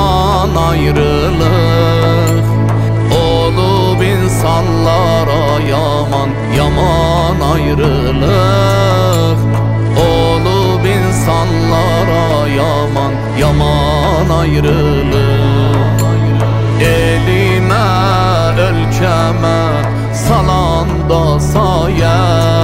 yaman ayrılık. Olup insanlara yaman, yaman ayrılık. Olup insanlara yaman, yaman ayrılık. Elime, ölkeme salan da saye,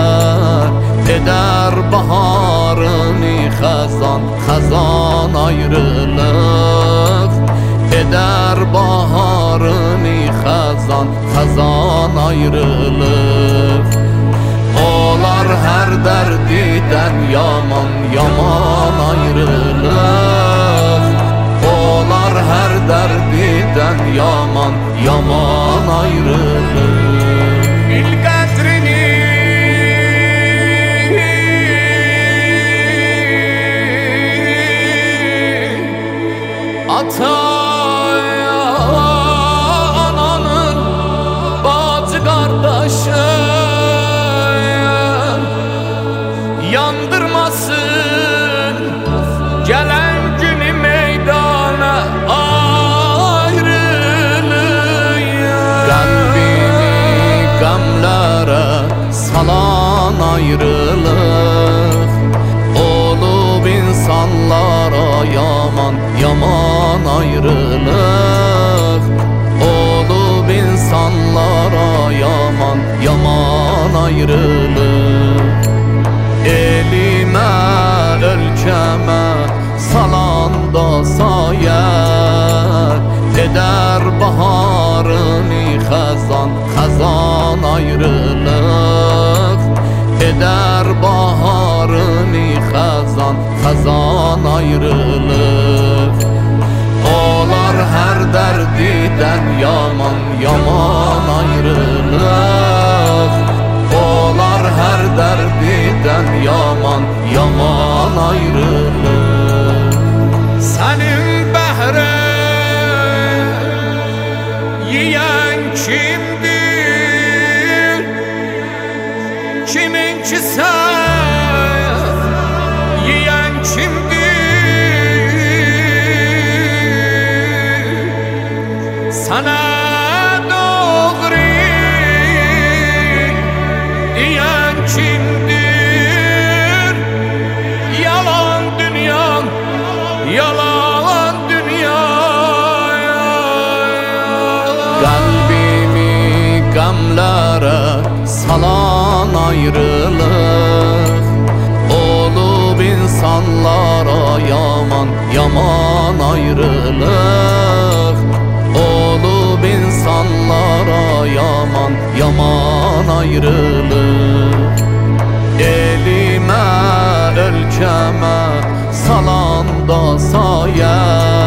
eder baharını xazan, xazan ayrılık. Eder baharını xazan, xazan ayrılık. Olar her derdiden yaman, yaman ayrılık. Olar her derdiden yaman, yaman ayrılık. Bil kadrini ata ananın bacı kardeşi yandırmasın gelen günü meydana ayrılık. Kalbimi gamlara salan ayrılık. Olup insanlara yaman, yaman ayrılık. Olup insanlara yaman, yaman ayrılık. Elime, ölkeme salan da saye, eder baharını xazan, xazan ayrılık. Eder baharını xazan, xazan ayrılık. Olar her derdiden yaman, yaman ayrılık. Olar her derdiden yaman, yaman ayrılık. senin behre yiyen kimdir? Kiminkisi yiyen kimdir? Sana doğru diyen kimdir? Yalan dünyam, yalan dünya. Kalbimi gamlara salan ayrılık. Olup insanlara yaman, yaman ayrılık. Olup insanlara yaman, yaman ayrılık. Elime, ölkeme salan da saye,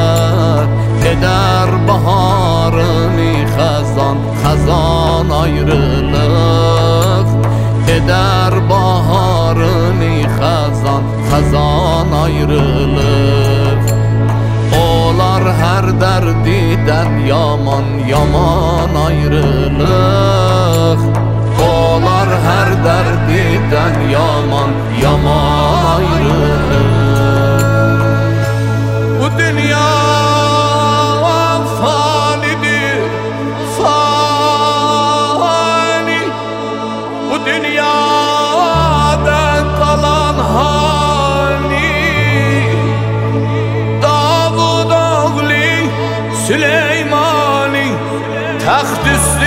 eder baharını xazan, xazan ayrılık. Eder baharını xazan, xazan ayrılık. Olar her derdiden yaman, yaman ayrılık. Olar her derdiden yaman, yaman ayrılık. Bu dünya fanidir, fani. Bu dünyada kalan hali. Davud oğlu Süleymani taxt üstü